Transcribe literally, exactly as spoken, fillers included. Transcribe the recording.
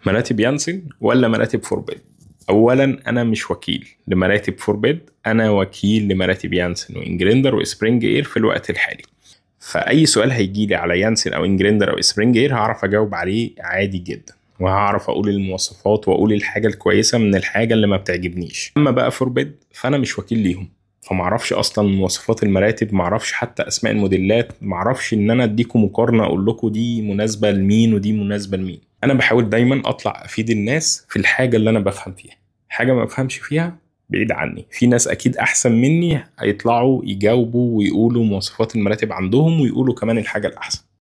مراتب يانسن ولا مراتب فوربيد؟ اولا انا مش وكيل لمراتب فوربيد، انا وكيل لمراتب يانسن وانجريندر وسبرينج اير في الوقت الحالي. فاي سؤال هيجي لي على يانسن او انجريندر او سبرينج اير هعرف اجاوب عليه عادي جدا، وهعرف اقول المواصفات واقول الحاجه الكويسه من الحاجه اللي ما بتعجبنيش. اما بقى فوربيد فانا مش وكيل ليهم، فمعرفش اصلا مواصفات المراتب، معرفش حتى اسماء الموديلات، معرفش ان انا اديكم مقارنه اقول لكم دي مناسبه لمين ودي مناسبه لمين. انا بحاول دايما اطلع افيد الناس في الحاجه اللي انا بفهم فيها. حاجه ما بفهمش فيها بعيد عني، في ناس اكيد احسن مني هيطلعوا يجاوبوا ويقولوا مواصفات المراتب عندهم ويقولوا كمان الحاجه الاحسن.